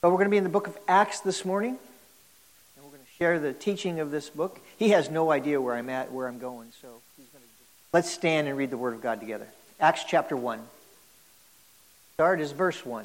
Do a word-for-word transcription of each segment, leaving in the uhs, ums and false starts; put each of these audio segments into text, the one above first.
But we're going to be in the book of Acts this morning, and we're going to share the teaching of this book. He has no idea where I'm at, where I'm going, so he's going to. Let's stand and read the Word of God together. Acts chapter one. Start is verse one.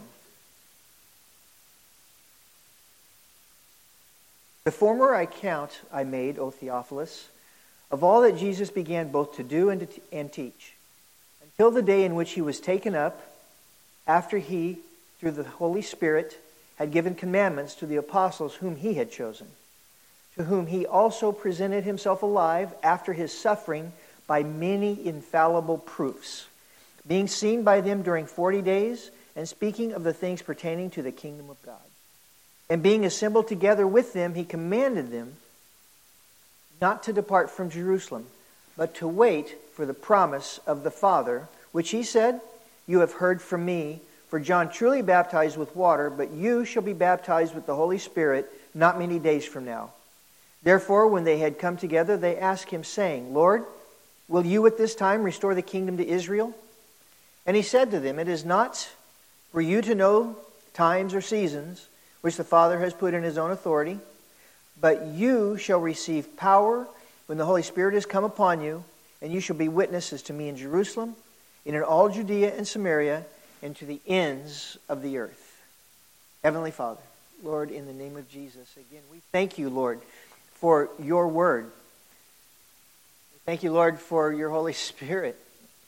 The former account I made, O Theophilus, of all that Jesus began both to do and to t- and teach, until the day in which he was taken up, after he, through the Holy Spirit, had given commandments to the apostles whom he had chosen, to whom he also presented himself alive after his suffering by many infallible proofs, being seen by them during forty days, and speaking of the things pertaining to the kingdom of God. And being assembled together with them, he commanded them not to depart from Jerusalem, but to wait for the promise of the Father, which he said, "You have heard from me. For John truly baptized with water, but you shall be baptized with the Holy Spirit not many days from now." Therefore, when they had come together, they asked him, saying, "Lord, will you at this time restore the kingdom to Israel?" And he said to them, "It is not for you to know times or seasons which the Father has put in his own authority, but you shall receive power when the Holy Spirit has come upon you, and you shall be witnesses to me in Jerusalem, and in all Judea and Samaria, and to the ends of the earth." Heavenly Father, Lord, in the name of Jesus, again, we thank you, Lord, for your word. We thank you, Lord, for your Holy Spirit.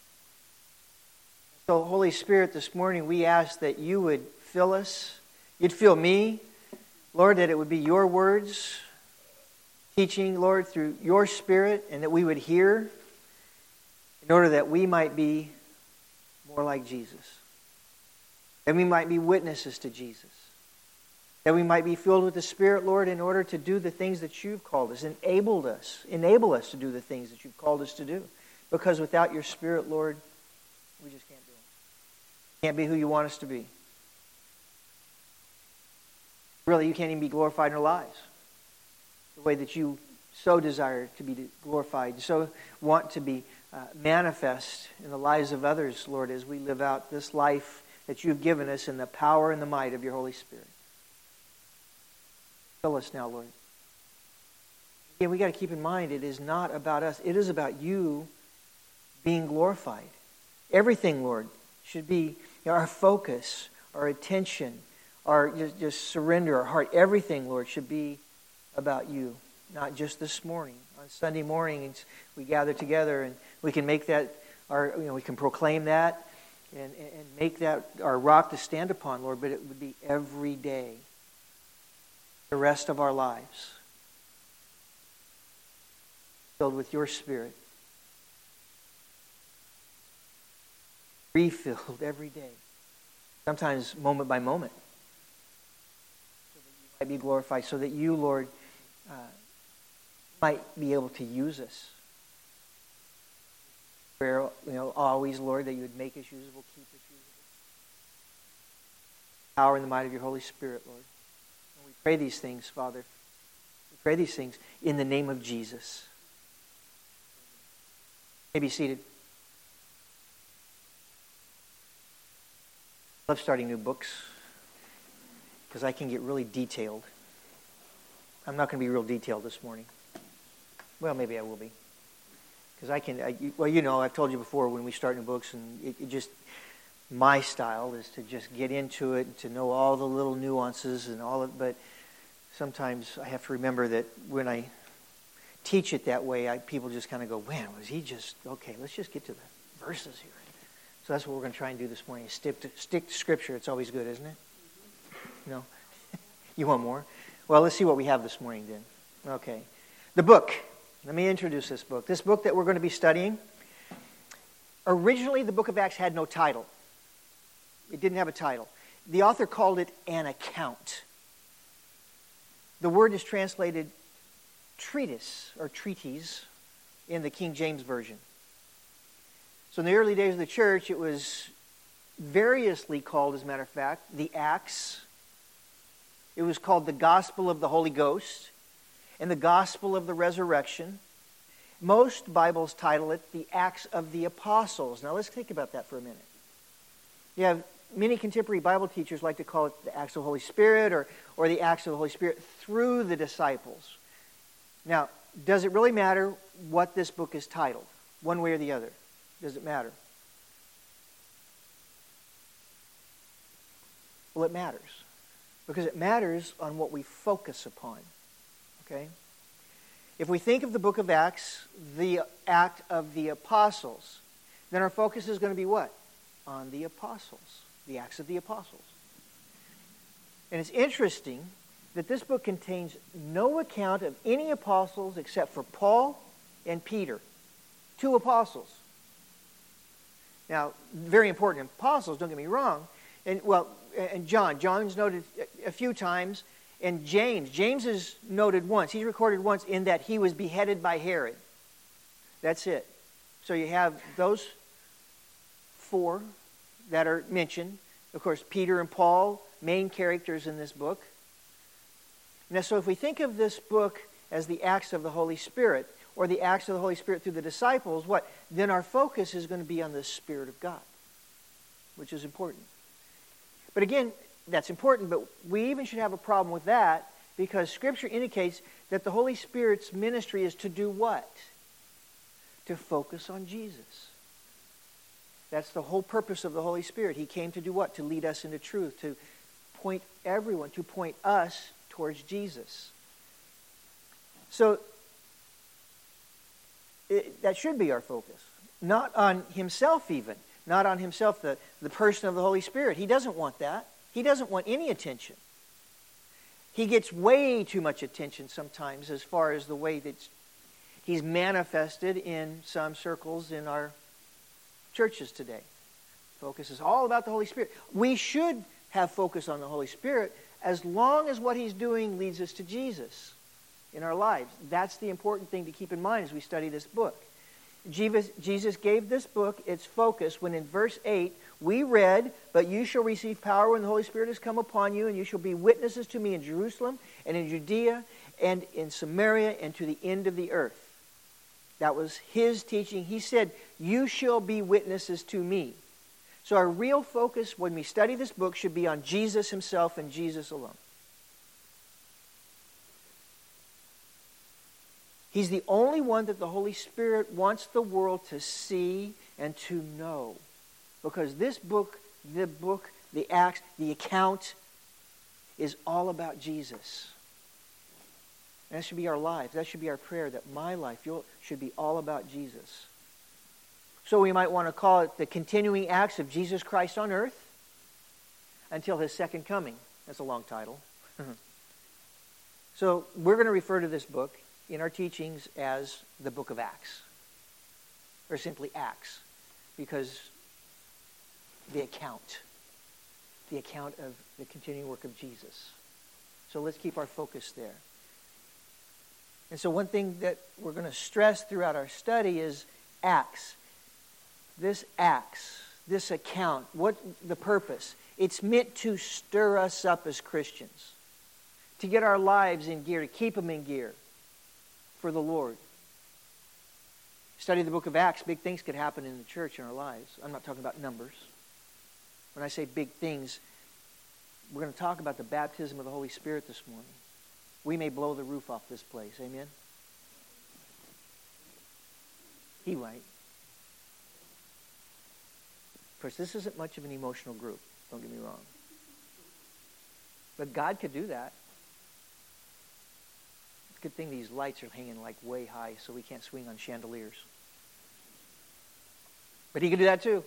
So, Holy Spirit, this morning we ask that you would fill us. You'd fill me, Lord, that it would be your words, teaching, Lord, through your Spirit, and that we would hear in order that we might be more like Jesus. That we might be witnesses to Jesus. That we might be filled with the Spirit, Lord, in order to do the things that you've called us, enabled us, enable us to do the things that you've called us to do. Because without your Spirit, Lord, we just can't do it. Can't be who you want us to be. Really, you can't even be glorified in our lives the way that you so desire to be glorified, so want to be uh, manifest in the lives of others, Lord, as we live out this life that you've given us in the power and the might of your Holy Spirit. Fill us now, Lord. Again, we got to keep in mind, it is not about us. It is about you being glorified. Everything, Lord, should be you know, our focus, our attention, our just, just surrender, our heart. Everything, Lord, should be about you. Not just this morning. On Sunday mornings, we gather together and we can make that, our, you know, we can proclaim that and, and make that our rock to stand upon, Lord, but it would be every day, the rest of our lives, filled with your Spirit, refilled every day, sometimes moment by moment, so that you might be glorified, so that you, Lord, uh, might be able to use us. Prayer, you know, always, Lord, that you would make us usable, keep us usable. Power and the might of your Holy Spirit, Lord. And we pray these things, Father. We pray these things in the name of Jesus. You may be seated. I love starting new books because I can get really detailed. I'm not going to be real detailed this morning. Well, maybe I will be. Because I can, I, well, you know, I've told you before when we start new books, and it, it just, my style is to just get into it and to know all the little nuances and all of, but sometimes I have to remember that when I teach it that way, I, people just kind of go, man, was he just, okay, let's just get to the verses here. So that's what we're going to try and do this morning, is stick to, stick to Scripture. It's always good, isn't it? No? You want more? Well, let's see what we have this morning then. Okay. The book. Let me introduce this book. This book that we're going to be studying, originally the book of Acts had no title. It didn't have a title. The author called it an account. The word is translated treatise or treatise in the King James Version. So in the early days of the church, it was variously called, as a matter of fact, the Acts. It was called the Gospel of the Holy Ghost and the Gospel of the Resurrection. Most Bibles title it the Acts of the Apostles. Now let's think about that for a minute. You have many contemporary Bible teachers like to call it the Acts of the Holy Spirit or, or the Acts of the Holy Spirit through the disciples. Now, does it really matter what this book is titled, one way or the other? Does it matter? Well, it matters. Because it matters on what we focus upon. Okay? If we think of the book of Acts, the act of the apostles, then our focus is going to be what? On the apostles. The Acts of the Apostles. And it's interesting that this book contains no account of any apostles except for Paul and Peter. Two apostles. Now, very important apostles, don't get me wrong. And well, and John. John's noted a few times. And James. James is noted once. He's recorded once in that he was beheaded by Herod. That's it. So you have those four that are mentioned. Of course, Peter and Paul, main characters in this book. Now, so if we think of this book as the Acts of the Holy Spirit, or the Acts of the Holy Spirit through the disciples, what? Then our focus is going to be on the Spirit of God, which is important. But again, that's important, but we even should have a problem with that because Scripture indicates that the Holy Spirit's ministry is to do what? To focus on Jesus. That's the whole purpose of the Holy Spirit. He came to do what? To lead us into truth, to point everyone, to point us towards Jesus. So, it, that should be our focus. Not on himself even. Not on himself, the, the person of the Holy Spirit. He doesn't want that. He doesn't want any attention. He gets way too much attention sometimes as far as the way that he's manifested in some circles in our churches today. Focus is all about the Holy Spirit. We should have focus on the Holy Spirit as long as what he's doing leads us to Jesus in our lives. That's the important thing to keep in mind as we study this book. Jesus, Jesus gave this book its focus when in verse eight we read, "But you shall receive power when the Holy Spirit has come upon you, and you shall be witnesses to me in Jerusalem and in Judea and in Samaria and to the end of the earth." That was his teaching. He said, "You shall be witnesses to me." So our real focus when we study this book should be on Jesus himself and Jesus alone. He's the only one that the Holy Spirit wants the world to see and to know. Because this book, the book, the Acts, the account is all about Jesus. And that should be our lives. That should be our prayer, that my life you'll, should be all about Jesus. So we might want to call it the continuing acts of Jesus Christ on earth until his second coming. That's a long title. So we're going to refer to this book in our teachings as the book of Acts. Or simply Acts. Because the account. The account of the continuing work of Jesus. So let's keep our focus there. And so one thing that we're going to stress throughout our study is Acts. This Acts, this account, what the purpose? It's meant to stir us up as Christians. To get our lives in gear, to keep them in gear for the Lord. Study the book of Acts, big things could happen in the church in our lives. I'm not talking about numbers. When I say big things, we're going to talk about the baptism of the Holy Spirit this morning. We may blow the roof off this place. Amen? He might. Of course, this isn't much of an emotional group. Don't get me wrong. But God could do that. It's a good thing these lights are hanging like way high so we can't swing on chandeliers. But he could do that too.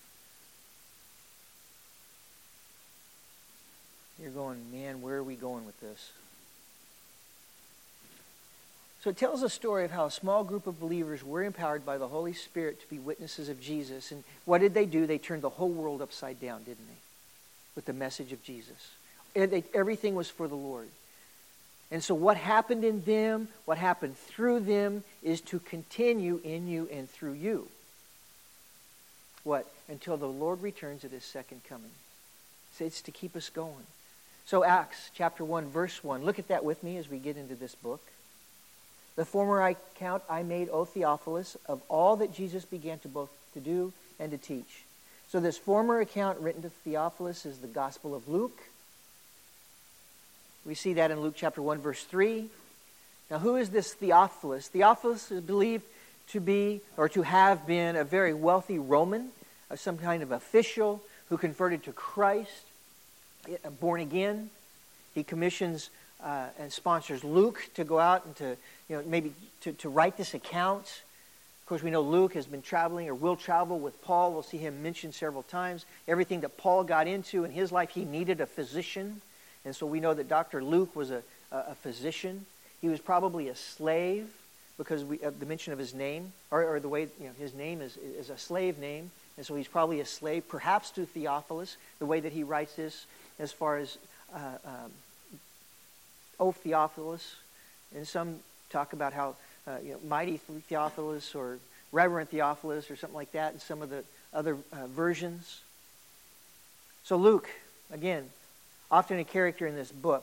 You're going, man, where are we going with this? So it tells a story of how a small group of believers were empowered by the Holy Spirit to be witnesses of Jesus. And what did they do? They turned the whole world upside down, didn't they? With the message of Jesus. And they, everything was for the Lord. And so what happened in them, what happened through them, is to continue in you and through you. What? Until the Lord returns at his second coming. So it's to keep us going. So Acts chapter one, verse one. Look at that with me as we get into this book. The former account I made, O Theophilus, of all that Jesus began to both to do and to teach, So this former account written to Theophilus is the Gospel of Luke. We see that in Luke chapter one, verse three. Now, who is this Theophilus? Theophilus is believed to be, or to have been, a very wealthy Roman, uh, some kind of official who converted to Christ, uh, born again. He commissions uh, and sponsors Luke to go out and to, you know, maybe to, to write this account. Of course, we know Luke has been traveling or will travel with Paul. We'll see him mentioned several times. Everything that Paul got into in his life, he needed a physician. And so we know that Doctor Luke was a, a, a physician. He was probably a slave because we, of the mention of his name, or, or the way, you know, his name is, is a slave name. And so he's probably a slave, perhaps to Theophilus, the way that he writes this as far as, uh, um, O Theophilus. And some talk about how, uh, you know, mighty Theophilus or Reverend Theophilus or something like that in some of the other uh, versions. So Luke, again, often a character in this book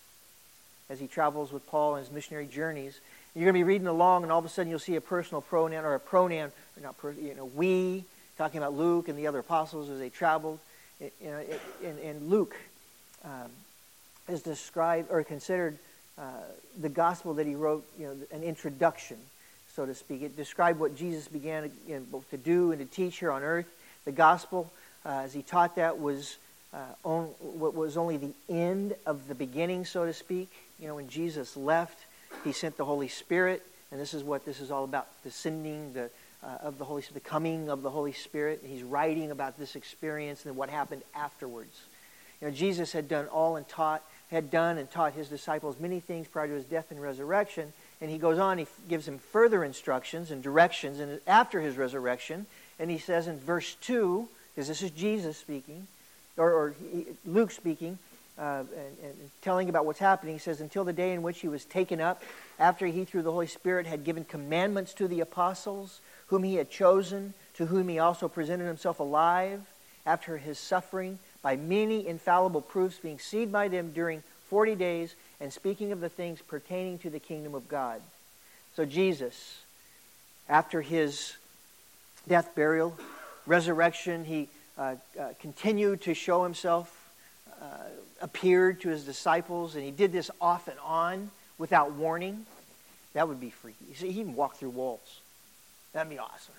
as he travels with Paul on his missionary journeys. You're going to be reading along, and all of a sudden you'll see a personal pronoun, or a pronoun, or not per, you know, we, talking about Luke and the other apostles as they traveled. It, you know, it, and, and Luke um, is described or considered uh, the gospel that he wrote, you know, an introduction, so to speak. It described what Jesus began, you know, both to do and to teach here on earth. The gospel, uh, as he taught that, was uh, on, what was only the end of the beginning, so to speak. You know, when Jesus left, he sent the Holy Spirit, and this is what this is all about: the sending the uh, of the Holy Spirit, the coming of the Holy Spirit. And he's writing about this experience and what happened afterwards. You know, Jesus had done all and taught, had done and taught his disciples many things prior to his death and resurrection. And he goes on, he gives them further instructions and directions and after his resurrection. And he says in verse two, because this is Jesus speaking, or, or he, Luke speaking, uh, and, and telling about what's happening, he says, until the day in which he was taken up, after he through the Holy Spirit had given commandments to the apostles, whom he had chosen, to whom he also presented himself alive, after his suffering, by many infallible proofs, being seen by them during forty days, and speaking of the things pertaining to the kingdom of God. So Jesus, after his death, burial, resurrection, he uh, uh, continued to show himself, uh, appeared to his disciples, and he did this off and on without warning. That would be freaky. You see, he even walked through walls. That'd be awesome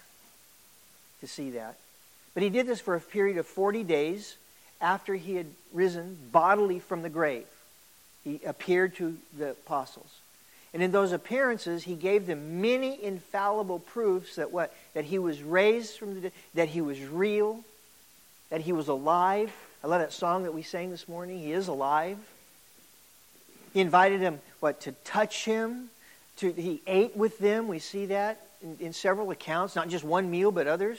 to see that. But he did this for a period of forty days after he had risen bodily from the grave. He appeared to the apostles. And in those appearances, he gave them many infallible proofs that what? That he was raised from the dead, that he was real, that he was alive. I love that song that we sang this morning. He is alive. He invited them, what, to touch him. To, he ate with them. We see that in, in several accounts, not just one meal, but others.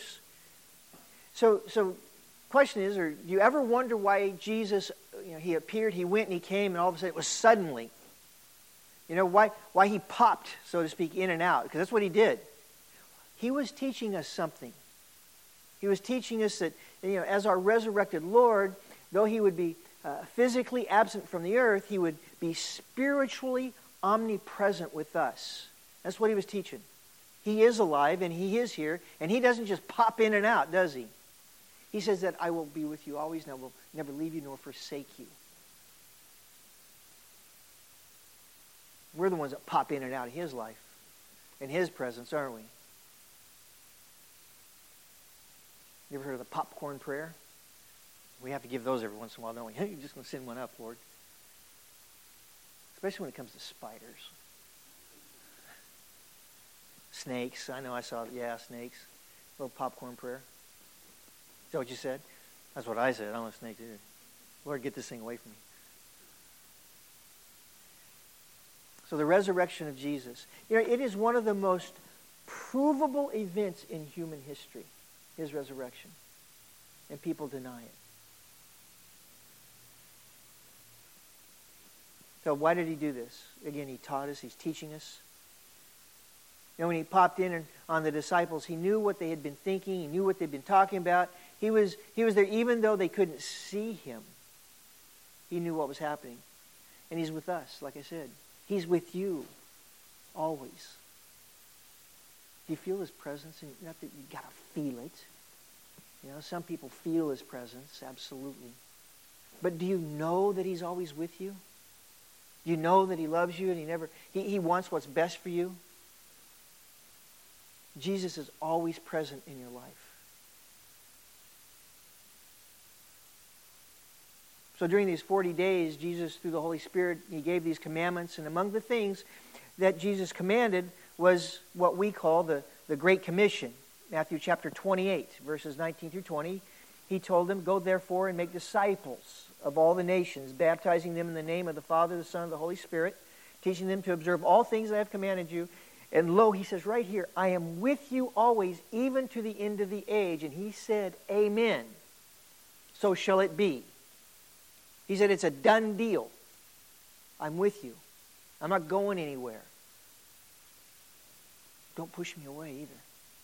So, so question is, or do you ever wonder why Jesus, you know, he appeared, he went and he came, and all of a sudden it was suddenly? You know, why, why he popped, so to speak, in and out? Because that's what he did. He was teaching us something. He was teaching us that, you know, as our resurrected Lord, though he would be uh, physically absent from the earth, he would be spiritually omnipresent with us. That's what he was teaching. He is alive and he is here, and he doesn't just pop in and out, does he? He says that I will be with you always, and I will never leave you nor forsake you. We're the ones that pop in and out of his life, in his presence, aren't we? You ever heard of the popcorn prayer? We have to give those every once in a while, don't we? You're just going to send one up, Lord. Especially when it comes to spiders. Snakes. I know I saw, yeah, snakes. A little popcorn prayer. Is that what you said? That's what I said. I don't want snakes either. Lord, get this thing away from me. So the resurrection of Jesus. You know, it is one of the most provable events in human history, his resurrection. And people deny it. So why did he do this? Again, he taught us. He's teaching us. You know, when he popped in on the disciples, he knew what they had been thinking. He knew what they'd been talking about. He was, he was there even though they couldn't see him. He knew what was happening. And he's with us, like I said. He's with you always. Do you feel his presence? And not that you got to feel it. You know, some people feel His presence, absolutely. But do you know that He's always with you? Do you know that He loves you and He never He, he wants what's best for you? Jesus is always present in your life. So during these forty days, Jesus, through the Holy Spirit, He gave these commandments. And among the things that Jesus commanded was what we call the, the Great Commission. Matthew chapter twenty-eight, verses nineteen through twenty. He told them, "Go therefore and make disciples of all the nations, baptizing them in the name of the Father, the Son, and the Holy Spirit, teaching them to observe all things that I have commanded you. And lo," He says right here, "I am with you always, even to the end of the age." And He said, "Amen. So shall it be." He said, it's a done deal. I'm with you. I'm not going anywhere. Don't push me away either.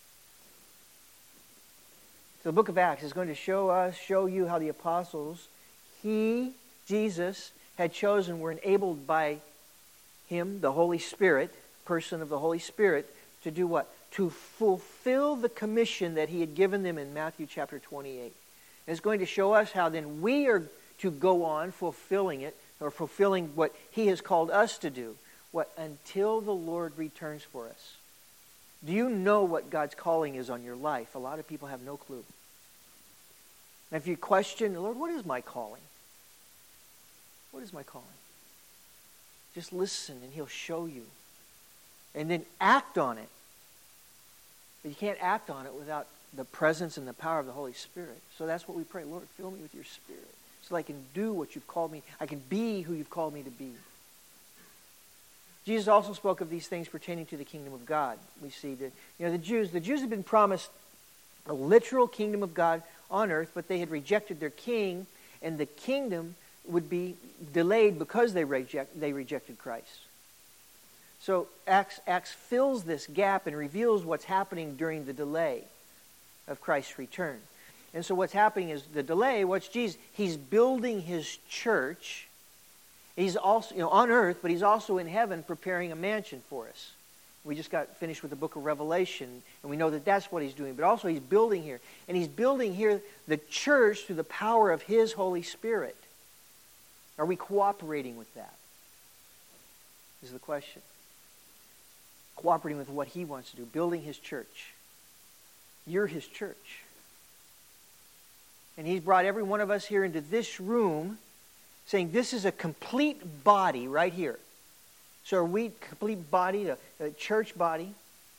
So the book of Acts is going to show us, show you how the apostles, He, Jesus, had chosen, were enabled by Him, the Holy Spirit, person of the Holy Spirit, to do what? To fulfill the commission that He had given them in Matthew chapter twenty-eight. And it's going to show us how then we are to go on fulfilling it, or fulfilling what He has called us to do. What? Until the Lord returns for us. Do you know what God's calling is on your life? A lot of people have no clue. And if you question, Lord, what is my calling? What is my calling? Just listen and He'll show you. And then act on it. But you can't act on it without the presence and the power of the Holy Spirit. So that's what we pray. Lord, fill me with your Spirit, so that I can do what you've called me. I can be who you've called me to be. Jesus also spoke of these things pertaining to the kingdom of God. We see that, you know, the Jews, the Jews had been promised a literal kingdom of God on earth, but they had rejected their king, and the kingdom would be delayed because they reject they rejected Christ. So Acts, Acts fills this gap and reveals what's happening during the delay of Christ's return. And so what's happening is the delay, what's Jesus? He's building His church. He's also, you know, on earth, but He's also in heaven preparing a mansion for us. We just got finished with the book of Revelation, and we know that that's what He's doing. But also He's building here. And He's building here the church through the power of His Holy Spirit. Are we cooperating with that? Is the question. Cooperating with what He wants to do, building His church. You're His church. And He's brought every one of us here into this room, saying this is a complete body right here. So are we complete body, a, a church body?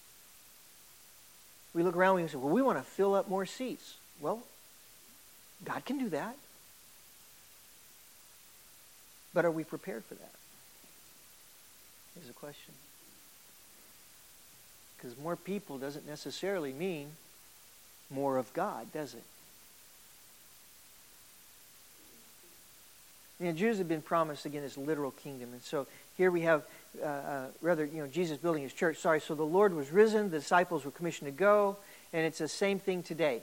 We look around and we say, well, we want to fill up more seats. Well, God can do that. But are we prepared for that? Is the question. Because more people doesn't necessarily mean more of God, does it? You know, Jews have been promised, again, this literal kingdom. And so here we have, uh, uh, rather, you know, Jesus building His church. Sorry, so the Lord was risen, the disciples were commissioned to go, and it's the same thing today.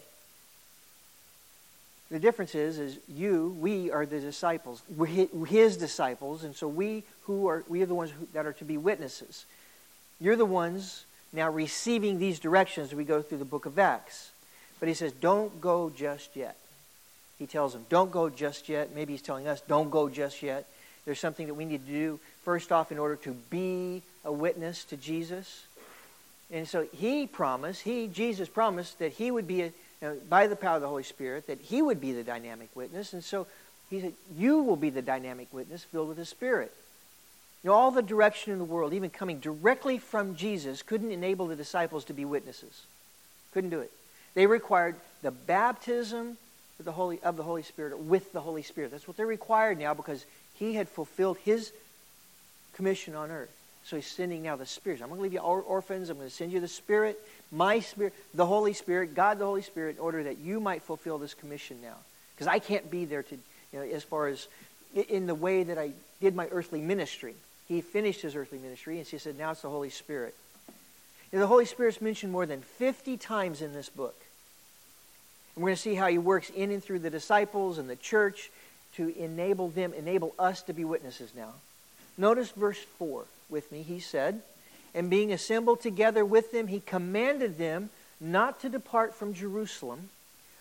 The difference is, is you, we are the disciples. We're His disciples, and so we who are, we are the ones who, that are to be witnesses. You're the ones now receiving these directions as we go through the book of Acts. But He says, don't go just yet. He tells them, don't go just yet. Maybe He's telling us, don't go just yet. There's something that we need to do, first off, in order to be a witness to Jesus. And so He promised, He, Jesus promised that He would be, a, you know, by the power of the Holy Spirit, that He would be the dynamic witness. And so He said, you will be the dynamic witness filled with the Spirit. You know, all the direction in the world, even coming directly from Jesus, couldn't enable the disciples to be witnesses. Couldn't do it. They required the baptism of the Holy, of the Holy Spirit, with the Holy Spirit. That's what they're required now, because He had fulfilled His commission on earth. So He's sending now the Spirit. I'm going to leave you or- orphans. I'm going to send you the Spirit, my Spirit, the Holy Spirit, God the Holy Spirit, in order that you might fulfill this commission now. Because I can't be there to, you know, as far as in the way that I did my earthly ministry. He finished His earthly ministry, and He said, now it's the Holy Spirit. And the Holy Spirit's mentioned more than fifty times in this book. And we're going to see how He works in and through the disciples and the church to enable them, enable us to be witnesses now. Notice verse four with me. He said, and being assembled together with them, He commanded them not to depart from Jerusalem,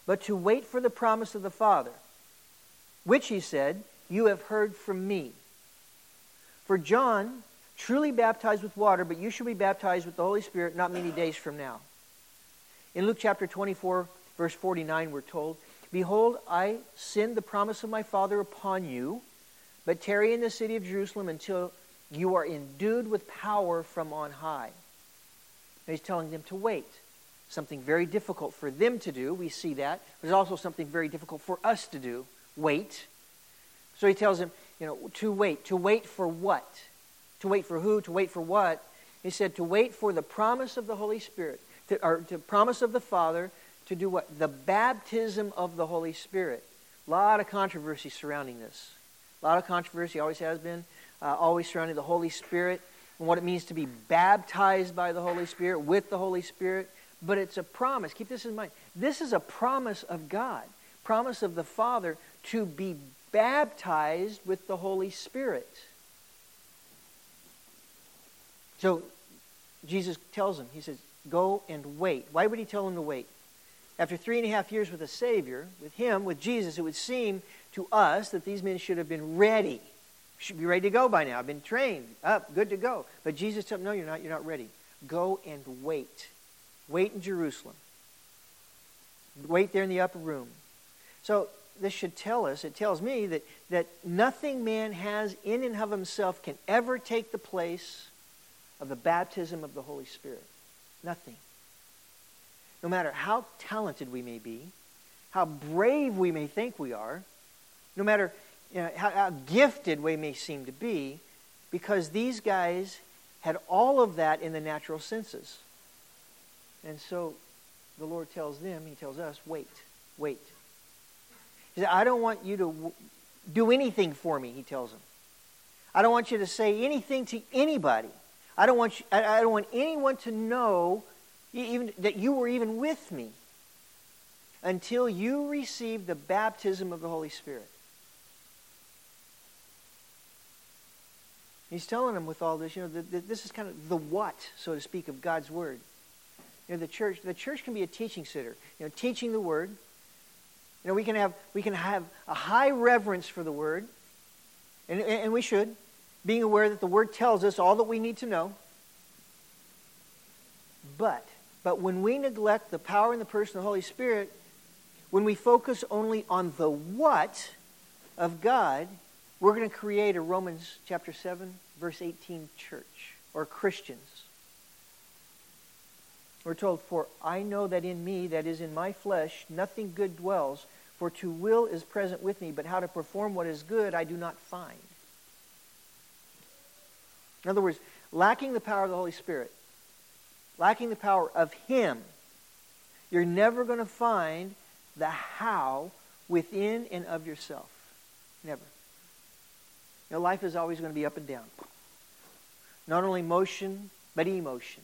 but to wait for the promise of the Father, which he said, you have heard from me. For John truly baptized with water, but you shall be baptized with the Holy Spirit not many days from now. In Luke chapter twenty-four, verse forty-nine, we're told, behold, I send the promise of my Father upon you, but tarry in the city of Jerusalem until you are endued with power from on high. And he's telling them to wait. Something very difficult for them to do. We see that. There's also something very difficult for us to do. Wait. So he tells them, you know, to wait. To wait for what? To wait for who? To wait for what? He said to wait for the promise of the Holy Spirit. To, or the promise of the Father to do what? The baptism of the Holy Spirit. A lot of controversy surrounding this. A lot of controversy, always has been, uh, always surrounding the Holy Spirit and what it means to be baptized by the Holy Spirit, with the Holy Spirit. But it's a promise. Keep this in mind. This is a promise of God, promise of the Father to be baptized with the Holy Spirit. So Jesus tells him, he says, go and wait. Why would he tell him to wait? After three and a half years with a Savior, with him, with Jesus, it would seem to us that these men should have been ready. Should be ready to go by now. I've been trained, up, good to go. But Jesus told them, no, you're not, you're not ready. Go and wait. Wait in Jerusalem. Wait there in the upper room. So this should tell us, it tells me that, that nothing man has in and of himself can ever take the place of the baptism of the Holy Spirit. Nothing. No matter how talented we may be, how brave we may think we are, no matter you know, how, how gifted we may seem to be, because these guys had all of that in the natural senses. And so the Lord tells them, he tells us, wait, wait. He said, I don't want you to w- do anything for me, he tells them. I don't want you to say anything to anybody. I don't want you, I, I don't want anyone to know even that you were even with me until you receive the baptism of the Holy Spirit. He's telling them with all this, you know, that, that this is kind of the what, so to speak, of God's Word. You know, the church, the church can be a teaching center. You know, teaching the Word. You know, we can have we can have a high reverence for the Word, and and we should, being aware that the Word tells us all that we need to know. But but when we neglect the power and the person of the Holy Spirit, when we focus only on the what of God, we're going to create a Romans chapter seven, verse eighteen church, or Christians. We're told, for I know that in me, that is in my flesh, nothing good dwells, for to will is present with me, but how to perform what is good I do not find. In other words, lacking the power of the Holy Spirit, lacking the power of Him, you're never going to find the how within and of yourself. Never. You know, life is always going to be up and down. Not only motion, but emotion.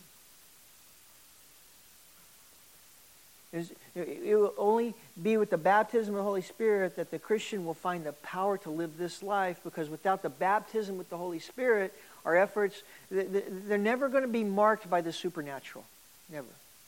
It will only be with the baptism of the Holy Spirit that the Christian will find the power to live this life, because without the baptism with the Holy Spirit, our efforts, they're never going to be marked by the supernatural. Never.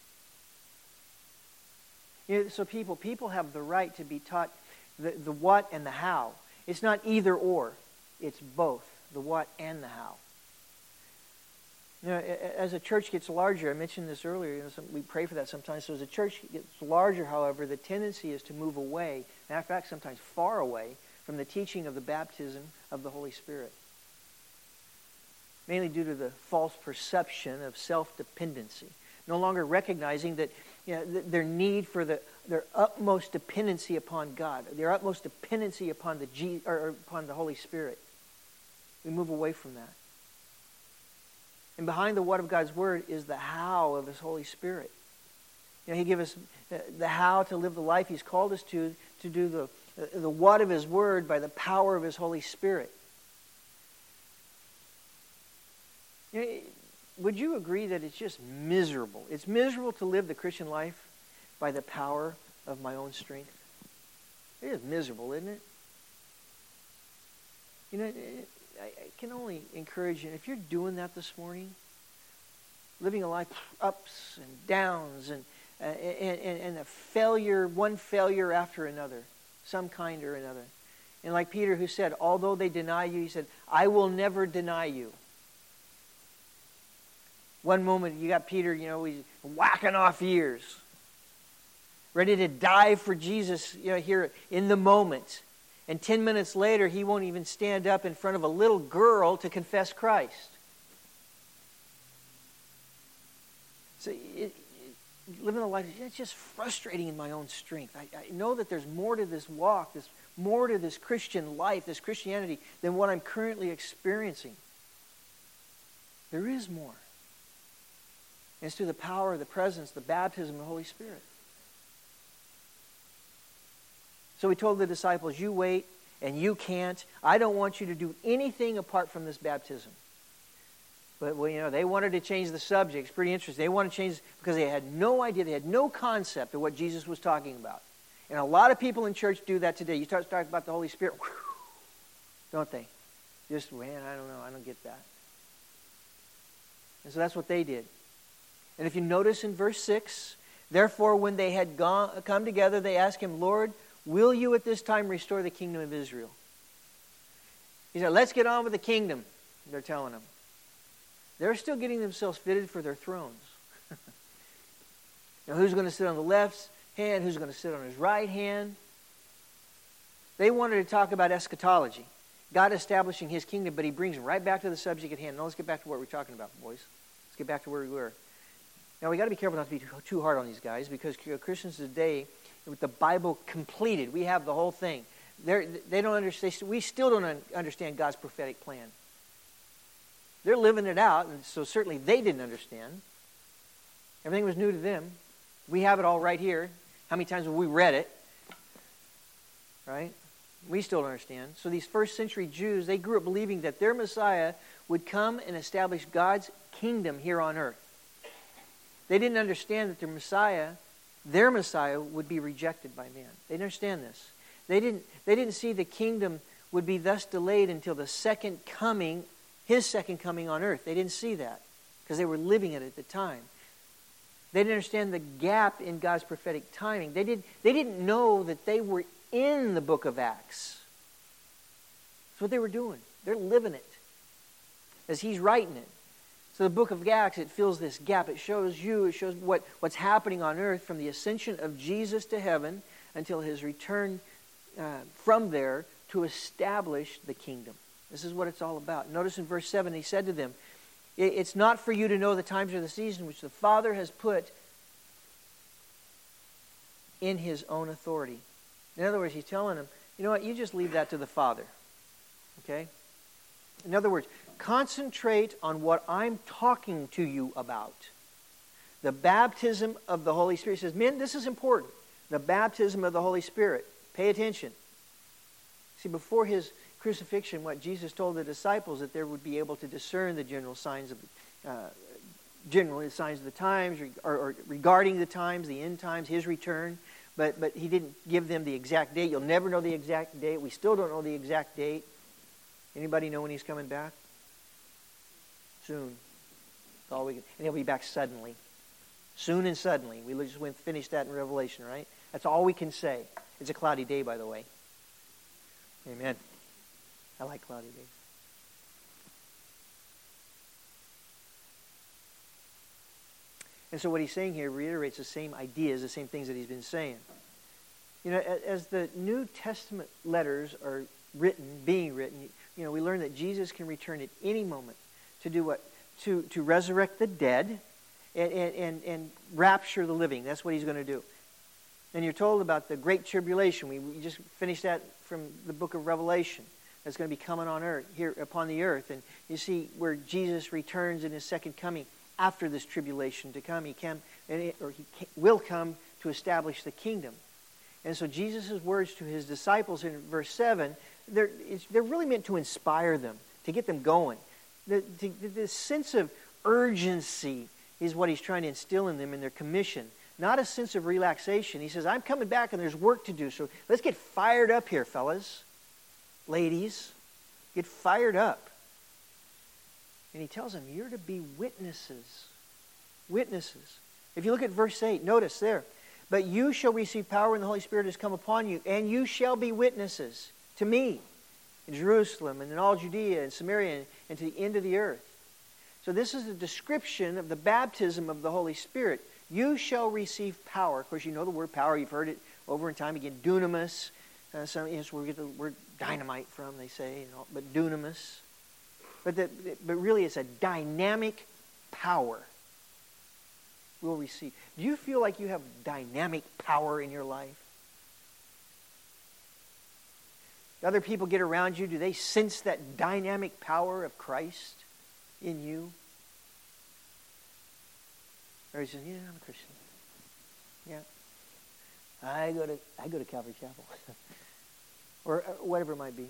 You know, so people, people have the right to be taught the, the what and the how. It's not either or. It's both, the what and the how. You know, as a church gets larger, I mentioned this earlier, you know, some, we pray for that sometimes. So as a church gets larger, however, the tendency is to move away, matter of fact, sometimes far away, from the teaching of the baptism of the Holy Spirit. Mainly due to the false perception of self-dependency. No longer recognizing that, you know, th- their need for the their utmost dependency upon God, their utmost dependency upon the G, or, or upon the Holy Spirit. We move away from that. And behind the what of God's Word is the how of His Holy Spirit. You know, He gives us the how to live the life He's called us to, to do the, the what of His Word by the power of His Holy Spirit. You know, would you agree that it's just miserable? It's miserable to live the Christian life by the power of my own strength. It is miserable, isn't it? You know, it, I can only encourage you, if you're doing that this morning, living a life ups and downs and uh, and, and, and a failure, one failure after another, some kind or another. And like Peter who said, although they deny you, he said, I will never deny you. One moment you got Peter, you know, he's whacking off ears, ready to die for Jesus, you know, here in the moment. And ten minutes later, he won't even stand up in front of a little girl to confess Christ. So it, it, living a life, it's just frustrating in my own strength. I, I know that there's more to this walk, there's more to this Christian life, this Christianity, than what I'm currently experiencing. There is more. And it's through the power, the presence, the baptism of the Holy Spirit. So he told the disciples, you wait and you can't. I don't want you to do anything apart from this baptism. But, well, you know, they wanted to change the subject. It's pretty interesting. They wanted to change because they had no idea, they had no concept of what Jesus was talking about. And a lot of people in church do that today. You start talking about the Holy Spirit, whew, don't they? Just, man, I don't know, I don't get that. And so that's what they did. And if you notice in verse six, therefore when they had gone, come together, they asked him, Lord, will you at this time restore the kingdom of Israel? He said, let's get on with the kingdom, they're telling him. They're still getting themselves fitted for their thrones. Now, who's going to sit on the left hand? Who's going to sit on his right hand? They wanted to talk about eschatology, God establishing his kingdom, but he brings them right back to the subject at hand. Now, let's get back to what we're talking about, boys. Let's get back to where we were. Now, we got to be careful not to be too, too hard on these guys, because Christians today, with the Bible completed, we have the whole thing. They're, they don't understand. We still don't understand God's prophetic plan. They're living it out, and so certainly they didn't understand. Everything was new to them. We have it all right here. How many times have we read it? Right? We still don't understand. So these first century Jews, they grew up believing that their Messiah would come and establish God's kingdom here on earth. They didn't understand that their Messiah, their Messiah, would be rejected by man. They didn't understand this. They didn't, they didn't see the kingdom would be thus delayed until the second coming, his second coming on earth. They didn't see that because they were living it at the time. They didn't understand the gap in God's prophetic timing. They, did, they didn't know that they were in the book of Acts. That's what they were doing. They're living it as he's writing it. So the book of Acts, it fills this gap. It shows you, it shows what, what's happening on earth from the ascension of Jesus to heaven until his return uh, from there to establish the kingdom. This is what it's all about. Notice in verse seven, he said to them, it's not for you to know the times or the season which the Father has put in his own authority. In other words, he's telling them, you know what, you just leave that to the Father. Okay? In other words, concentrate on what I'm talking to you about. The baptism of the Holy Spirit. He says, men, this is important. The baptism of the Holy Spirit. Pay attention. See, before his crucifixion, what Jesus told the disciples, that they would be able to discern the general signs of uh, generally the signs of the times, or, or regarding the times, the end times, his return. But but he didn't give them the exact date. You'll never know the exact date. We still don't know the exact date. Anybody know when he's coming back? Soon. That's all we can. And he'll be back suddenly. Soon and suddenly. We just went finished that in Revelation, right? That's all we can say. It's a cloudy day, by the way. Amen. I like cloudy days. And so what he's saying here reiterates the same ideas, the same things that he's been saying. You know, as the New Testament letters are written, being written, you know, we learn that Jesus can return at any moment to do what? To, to resurrect the dead and, and, and, and rapture the living. That's what he's going to do. And you're told about the Great Tribulation. We, we just finished that from the book of Revelation. That's going to be coming on earth, here upon the earth. And you see where Jesus returns in his second coming after this tribulation to come. He can, and it, or he can, will come to establish the kingdom. And so Jesus' words to his disciples in verse seven, they're, it's, they're really meant to inspire them, to get them going. The, the, the sense of urgency is what he's trying to instill in them in their commission. Not a sense of relaxation. He says, I'm coming back and there's work to do. So let's get fired up here, fellas. Ladies, get fired up. And he tells them, you're to be witnesses. Witnesses. If you look at verse eight, notice there. But you shall receive power when the Holy Spirit has come upon you, and you shall be witnesses to me in Jerusalem and in all Judea and Samaria and, and to the end of the earth. So this is a description of the baptism of the Holy Spirit. You shall receive power. Of course, you know the word power. You've heard it over and time again. Dunamis. Uh, some, yes, where we get the word dynamite from, they say. You know, but dunamis. But, the, but really it's a dynamic power we'll receive. Do you feel like you have dynamic power in your life? Other people get around you, do they sense that dynamic power of Christ in you? Or he says, yeah, I'm a Christian. Yeah. I go to I go to Calvary Chapel. or, or whatever it might be.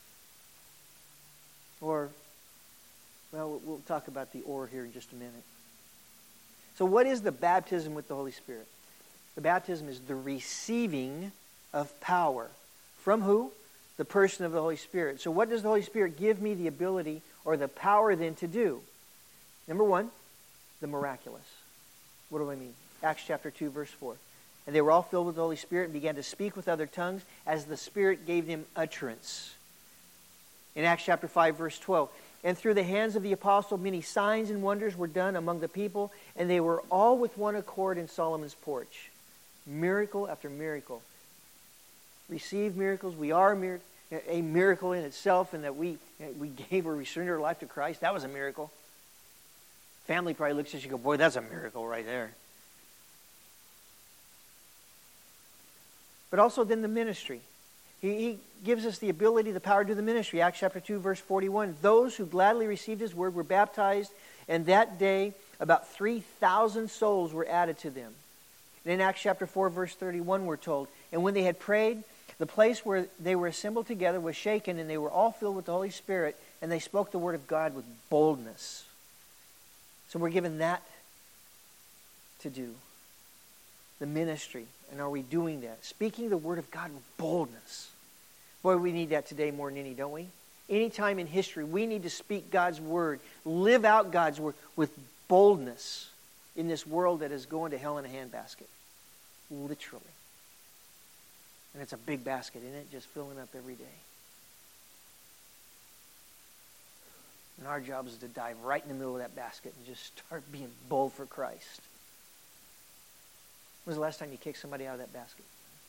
Or, well, we'll talk about the or here in just a minute. So what is the baptism with the Holy Spirit? The baptism is the receiving of power. From who? The person of the Holy Spirit. So what does the Holy Spirit give me the ability or the power then to do? Number one, the miraculous. What do I mean? Acts chapter two, verse four. And they were all filled with the Holy Spirit and began to speak with other tongues as the Spirit gave them utterance. In Acts chapter five, verse twelve. And through the hands of the apostle, many signs and wonders were done among the people, and they were all with one accord in Solomon's porch. Miracle after miracle. Receive miracles. We are a miracle, a miracle in itself, in that we we gave or we surrendered our life to Christ. That was a miracle. Family probably looks at you and go, boy, that's a miracle right there. But also then the ministry. He, he gives us the ability, the power to do the ministry. Acts chapter two, verse forty-one. Those who gladly received his word were baptized, and that day about three thousand souls were added to them. And in Acts chapter four, verse thirty-one, we're told, and when they had prayed, the place where they were assembled together was shaken, and they were all filled with the Holy Spirit, and they spoke the word of God with boldness. So we're given that to do. The ministry. And are we doing that? Speaking the word of God with boldness. Boy, we need that today more than any, don't we? Any time in history, we need to speak God's word, live out God's word with boldness in this world that is going to hell in a handbasket. Literally. And it's a big basket, isn't it? Just filling up every day. And our job is to dive right in the middle of that basket and just start being bold for Christ. When was the last time you kicked somebody out of that basket?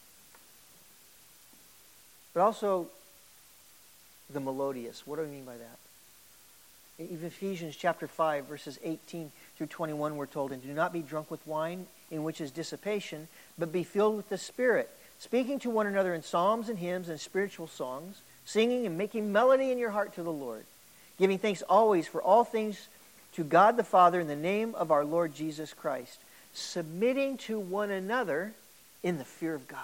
But also, the melodious. What do I mean by that? In Ephesians chapter five, verses eighteen through twenty-one, we're told, and do not be drunk with wine, in which is dissipation, but be filled with the Spirit, speaking to one another in psalms and hymns and spiritual songs, singing and making melody in your heart to the Lord, giving thanks always for all things to God the Father in the name of our Lord Jesus Christ, submitting to one another in the fear of God.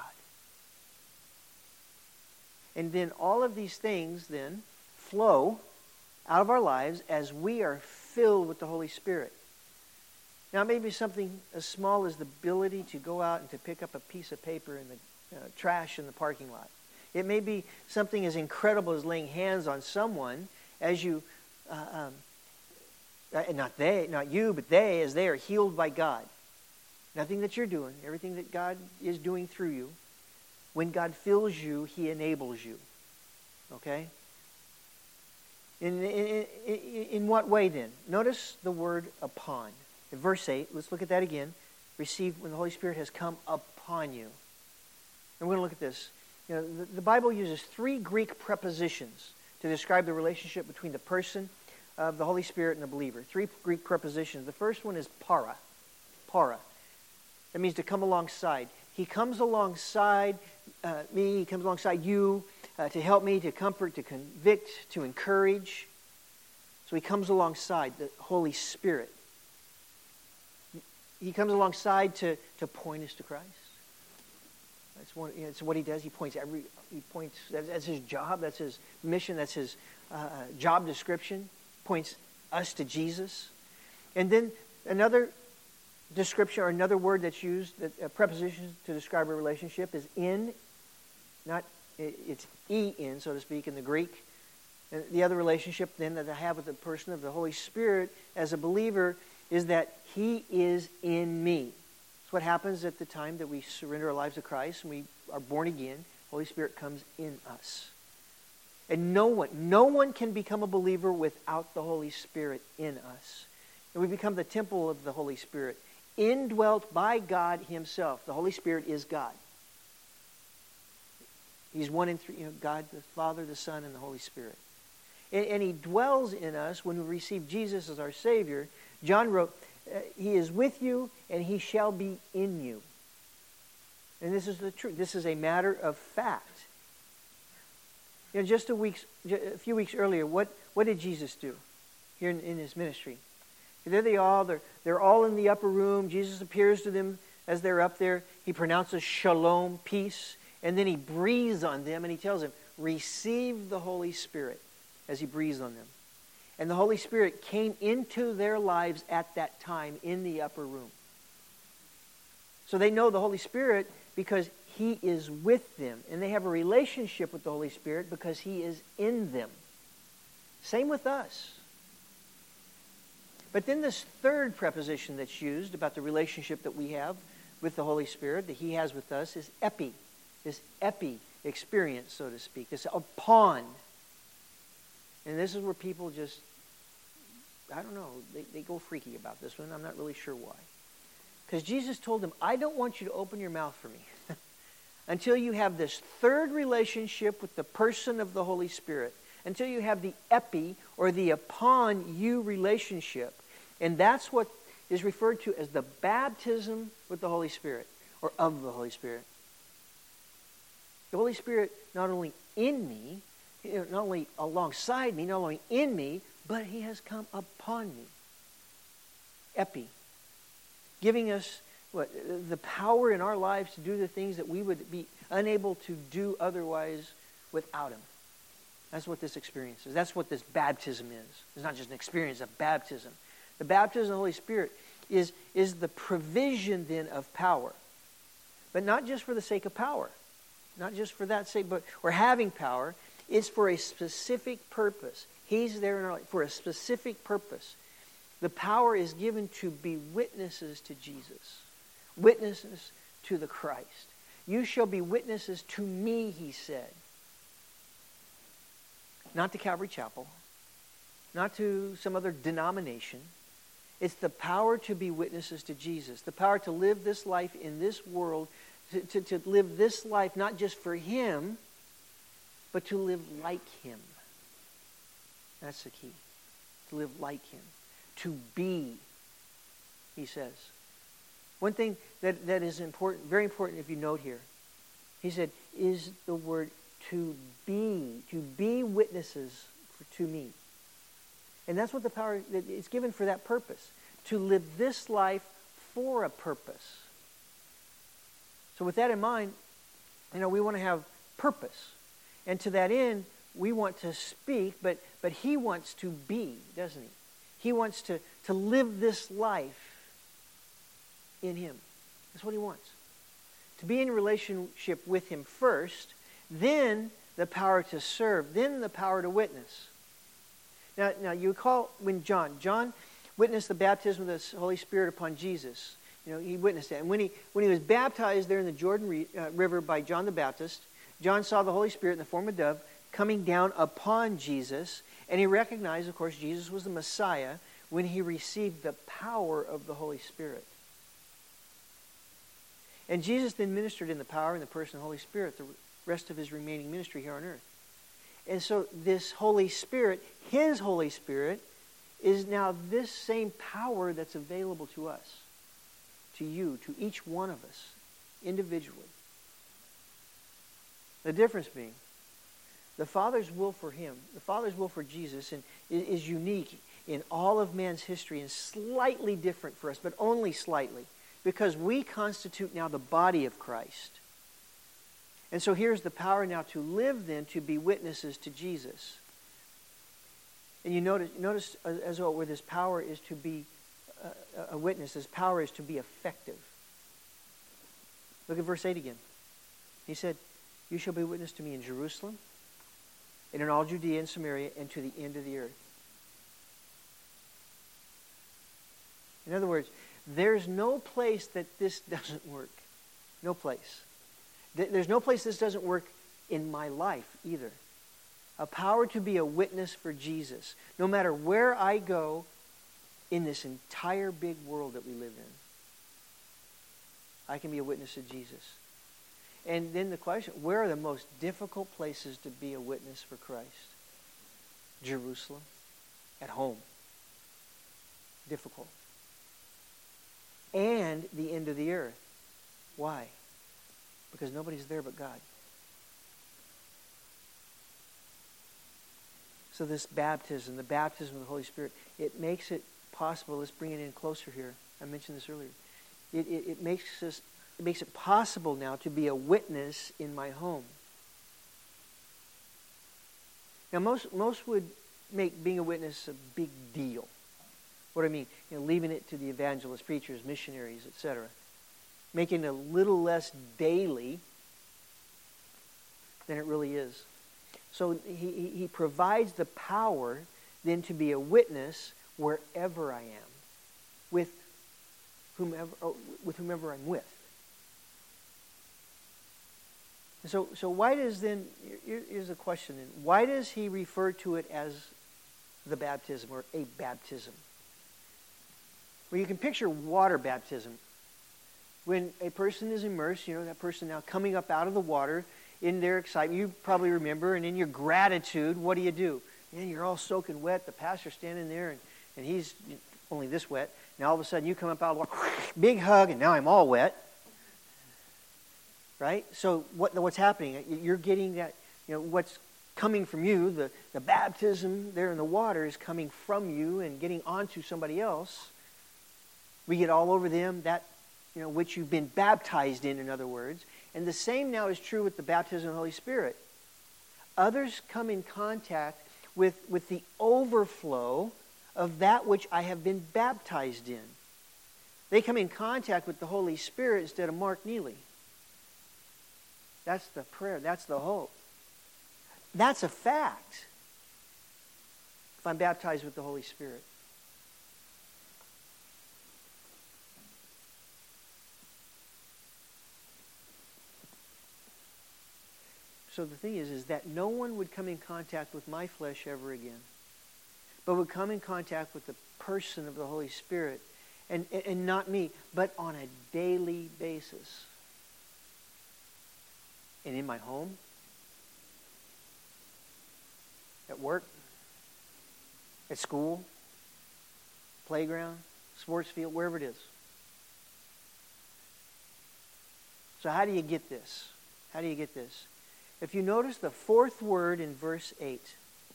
And then all of these things then flow out of our lives as we are filled with the Holy Spirit. Now, maybe something as small as the ability to go out and to pick up a piece of paper in the uh, trash in the parking lot. It may be something as incredible as laying hands on someone as you, uh, um, uh, not they, not you, but they, as they are healed by God. Nothing that you're doing, everything that God is doing through you. When God fills you, He enables you. Okay? In, in, in, in what way then? Notice the word upon. In verse eight, let's look at that again. Receive when the Holy Spirit has come upon you. And we're going to look at this. You know, the, the Bible uses three Greek prepositions to describe the relationship between the person of the Holy Spirit and the believer. Three Greek prepositions. The first one is para. Para. That means to come alongside. He comes alongside uh, me. He comes alongside you uh, to help me, to comfort, to convict, to encourage. So he comes alongside the Holy Spirit. He comes alongside to, to point us to Christ. That's, one, you know, it's what he does. He points every. He points. That's, that's his job. That's his mission. That's his uh, job description. Points us to Jesus. And then another description or another word that's used, that a preposition to describe a relationship, is in. Not it's e in, so to speak, in the Greek. And the other relationship then that I have with the person of the Holy Spirit as a believer is that He is in me. It's what happens at the time that we surrender our lives to Christ and we are born again. Holy Spirit comes in us. And no one, no one can become a believer without the Holy Spirit in us. And we become the temple of the Holy Spirit, indwelt by God Himself. The Holy Spirit is God. He's one in three, you know, God, the Father, the Son, and the Holy Spirit. And, and He dwells in us when we receive Jesus as our Savior. John wrote, He is with you and He shall be in you. And this is the truth. This is a matter of fact. You know, just a, weeks, a few weeks earlier, what, what did Jesus do here in, in His ministry? There they all, they're, they're all in the upper room. Jesus appears to them as they're up there. He pronounces shalom, peace, and then He breathes on them and He tells them, receive the Holy Spirit, as He breathes on them. And the Holy Spirit came into their lives at that time in the upper room. So they know the Holy Spirit because He is with them. And they have a relationship with the Holy Spirit because He is in them. Same with us. But then this third preposition that's used about the relationship that we have with the Holy Spirit, that He has with us, is epi. This epi experience, so to speak. This upon. And this is where people just, I don't know, they, they go freaky about this one. I'm not really sure why. Because Jesus told them, I don't want you to open your mouth for me until you have this third relationship with the person of the Holy Spirit. Until you have the epi, or the upon you relationship. And that's what is referred to as the baptism with the Holy Spirit, or of the Holy Spirit. The Holy Spirit not only in me, not only alongside me, not only in me, but He has come upon me. Epi. Giving us what the power in our lives to do the things that we would be unable to do otherwise without Him. That's what this experience is. That's what this baptism is. It's not just an experience, it's a baptism. The baptism of the Holy Spirit is, is the provision then of power. But not just for the sake of power. Not just for that sake, but or having power. It's for a specific purpose. He's there in our life for a specific purpose. The power is given to be witnesses to Jesus. Witnesses to the Christ. You shall be witnesses to me, He said. Not to Calvary Chapel. Not to some other denomination. It's the power to be witnesses to Jesus. The power to live this life in this world. To, to, to live this life not just for Him, but to live like Him. That's the key. To live like Him. To be, He says. One thing that, that is important, very important if you note here, He said, is the word to be. To be witnesses for, to me. And that's what the power, it's given for that purpose. To live this life for a purpose. So with that in mind, you know, we want to have purpose. And to that end, we want to speak, but, but He wants to be, doesn't He? He wants to, to live this life in Him. That's what He wants. To be in relationship with Him first, then the power to serve, then the power to witness. Now, now you recall when John, John witnessed the baptism of the Holy Spirit upon Jesus. You know, he witnessed that. And when he, when he was baptized there in the Jordan re, uh, River by John the Baptist, John saw the Holy Spirit in the form of a dove coming down upon Jesus. And he recognized, of course, Jesus was the Messiah when he received the power of the Holy Spirit. And Jesus then ministered in the power and the person of the Holy Spirit the rest of His remaining ministry here on earth. And so this Holy Spirit, His Holy Spirit, is now this same power that's available to us. To you, to each one of us, individually. The difference being, the Father's will for Him, the Father's will for Jesus and is unique in all of man's history and slightly different for us, but only slightly, because we constitute now the body of Christ. And so here's the power now to live then, to be witnesses to Jesus. And you notice, notice as well where this power is to be a witness, this power is to be effective. Look at verse eight again. He said, you shall be witness to me in Jerusalem, and in all Judea and Samaria, and to the end of the earth. In other words, There's no place that this doesn't work. No place. There's no place this doesn't work in my life either. A power to be a witness for Jesus. No matter where I go in this entire big world that we live in, I can be a witness of Jesus. And then the question, where are the most difficult places to be a witness for Christ? Jerusalem. At home. Difficult. And the end of the earth. Why? Because nobody's there but God. So this baptism, the baptism of the Holy Spirit, it makes it possible. Let's bring it in closer here. I mentioned this earlier. It, it, it makes us, it makes it possible now to be a witness in my home. Now, most most would make being a witness a big deal. What do I mean? You know, leaving it to the evangelists, preachers, missionaries, et cetera. Making it a little less daily than it really is. So he, he provides the power then to be a witness wherever I am, with whomever, with whomever I'm with. So, so why does then, here, here's a question then, why does he refer to it as the baptism or a baptism? Well, you can picture water baptism. When a person is immersed, you know, that person now coming up out of the water, in their excitement, you probably remember, and in your gratitude, what do you do? And you're all soaking wet, the pastor's standing there, and, and he's only this wet. Now all of a sudden you come up out of the water, big hug, and now I'm all wet. Right? So what, what's happening? You're getting that, you know, what's coming from you, the, the baptism there in the water is coming from you and getting onto somebody else. We get all over them, that, you know, which you've been baptized in, in other words. And the same now is true with the baptism of the Holy Spirit. Others come in contact with, with the overflow of that which I have been baptized in. They come in contact with the Holy Spirit instead of Mark Neely. That's the prayer. That's the hope. That's a fact. If I'm baptized with the Holy Spirit. So the thing is, is that no one would come in contact with my flesh ever again, but would come in contact with the person of the Holy Spirit, and, and not me, but on a daily basis. And in my home, at work, at school, playground, sports field, wherever it is. So how do you get this? How do you get this? If you notice the fourth word in verse eight,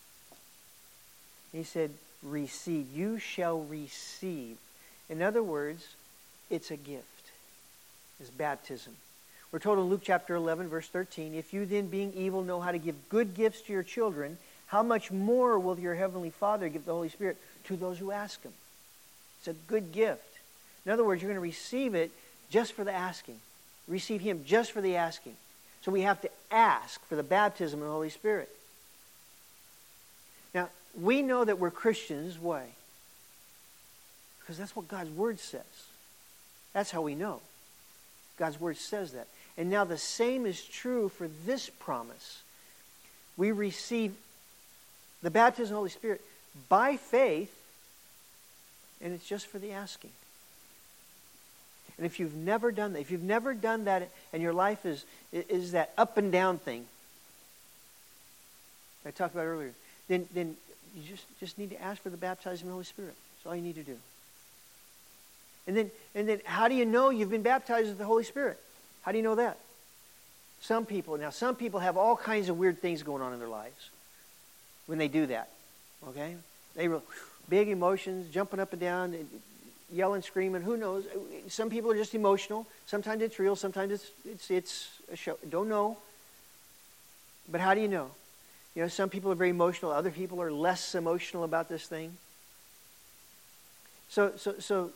he said, receive. You shall receive. In other words, it's a gift. It's baptism. We're told in Luke chapter eleven, verse thirteen, if you then being evil know how to give good gifts to your children, how much more will your heavenly Father give the Holy Spirit to those who ask Him? It's a good gift. In other words, you're going to receive it just for the asking. Receive Him just for the asking. So we have to ask for the baptism of the Holy Spirit. Now, we know that we're Christians. Why? Because that's what God's Word says. That's how we know. God's Word says that. And now the same is true for this promise. We receive the baptism of the Holy Spirit by faith, and it's just for the asking. And if you've never done that, if you've never done that, and your life is, is that up and down thing I talked about earlier, then, then you just, just need to ask for the baptism of the Holy Spirit. That's all you need to do. And then, and then how do you know you've been baptized with the Holy Spirit? How do you know that? Some people, now some people have all kinds of weird things going on in their lives when they do that. Okay? They real big emotions, jumping up and down, yelling, screaming, who knows? Some people are just emotional. Sometimes it's real, sometimes it's it's it's a show. Don't know. But how do you know? You know, some people are very emotional, other people are less emotional about this thing. So so so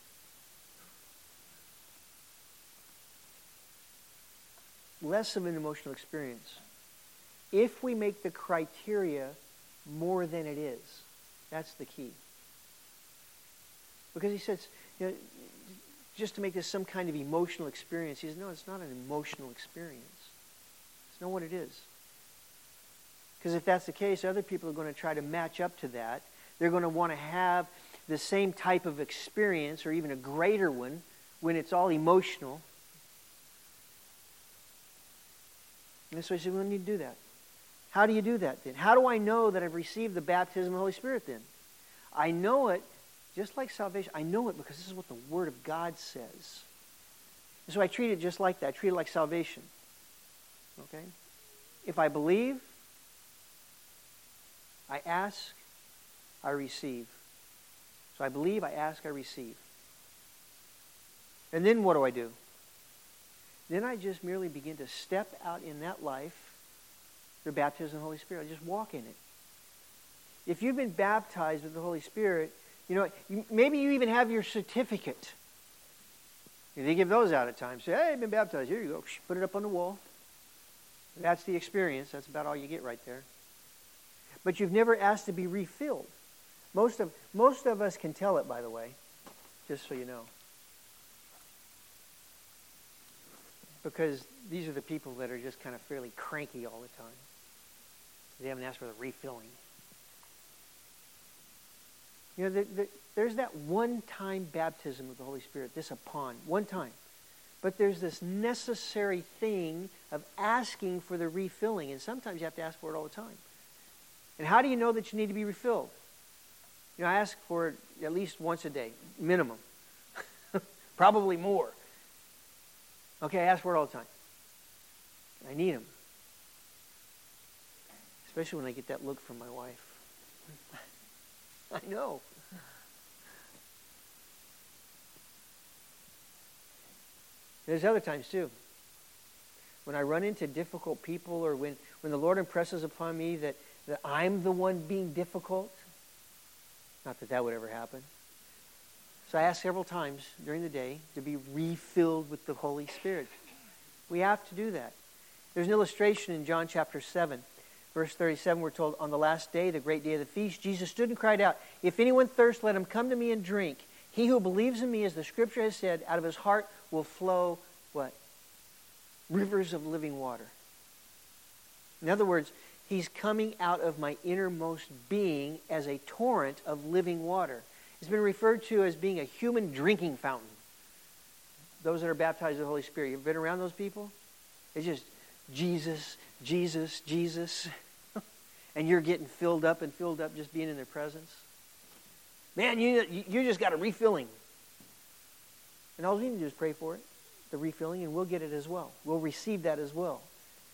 less of an emotional experience. If we make the criteria more than it is, that's the key. Because he says, you know, just to make this some kind of emotional experience. He says, no, it's not an emotional experience. It's not what it is. Because if that's the case, other people are going to try to match up to that. They're going to want to have the same type of experience, or even a greater one, when it's all emotional. And so he said, we need to do that. How do you do that then? How do I know that I've received the baptism of the Holy Spirit then? I know it, just like salvation, I know it because this is what the Word of God says. And so I treat it just like that. I treat it like salvation. Okay? If I believe, I ask, I receive. So I believe, I ask, I receive. And then what do I do? Then I just merely begin to step out in that life, the baptism of the Holy Spirit. I just walk in it. If you've been baptized with the Holy Spirit, you know, you, maybe you even have your certificate. They give those out at times. Say, hey, I've been baptized. Here you go. Put it up on the wall. That's the experience. That's about all you get right there. But you've never asked to be refilled. Most of, most of us can tell it, by the way, just so you know. Because these are the people that are just kind of fairly cranky all the time. They haven't asked for the refilling. You know, the, the, there's that one-time baptism of the Holy Spirit, this upon, one time. But there's this necessary thing of asking for the refilling, and sometimes you have to ask for it all the time. And how do you know that you need to be refilled? You know, I ask for it at least once a day, minimum. Probably more. Okay, I ask for it all the time. I need them. Especially when I get that look from my wife. I know. There's other times too. When I run into difficult people, or when, when the Lord impresses upon me that, that I'm the one being difficult. Not that that would ever happen. So I ask several times during the day to be refilled with the Holy Spirit. We have to do that. There's an illustration in John chapter seven. Verse thirty-seven, we're told, on the last day, the great day of the feast, Jesus stood and cried out, if anyone thirsts, let him come to me and drink. He who believes in me, as the Scripture has said, out of his heart will flow, what? Rivers of living water. In other words, he's coming out of my innermost being as a torrent of living water. It's been referred to as being a human drinking fountain. Those that are baptized with the Holy Spirit, you've been around those people? It's just Jesus, Jesus, Jesus. And you're getting filled up and filled up just being in their presence. Man, you, you just got a refilling. And all we need to do is pray for it, the refilling, and we'll get it as well. We'll receive that as well.